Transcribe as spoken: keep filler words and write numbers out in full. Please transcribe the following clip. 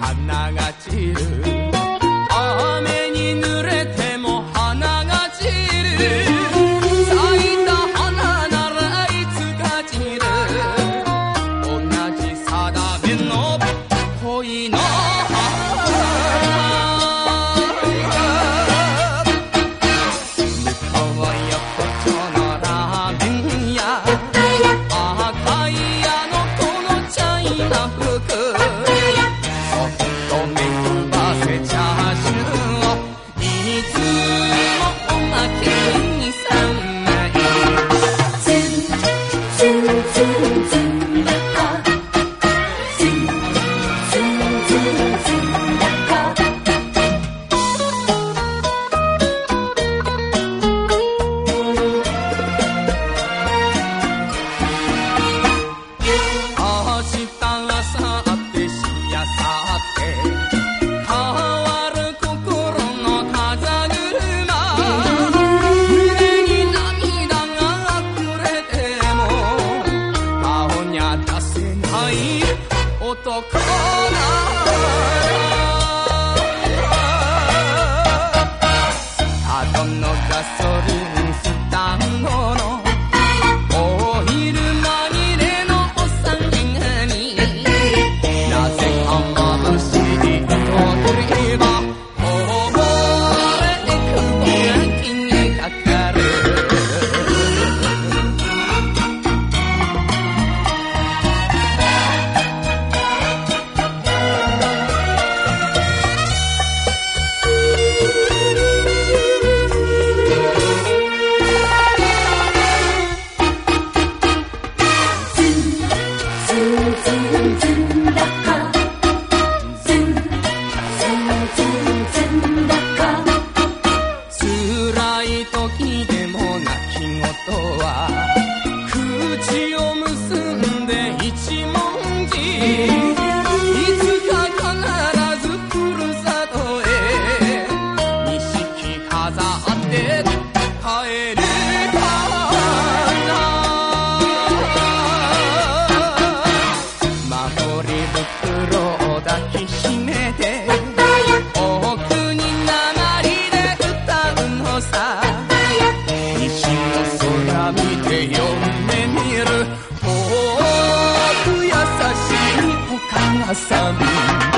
花が散る雨に濡れても花が散る咲いた花ならいつか散る同じ定めの恋の男なただのガソリンスタンドのオイルまみれのおっさんになぜか眩しいとければこぼれてくぼやきにかかる時でも泣き言は口を結んで一文字いつか必ずふるさとへ錦飾って帰るかな守り袋を抱きしめて奥に鉛で歌うのさ見て読んでみる遠く優しいお母さん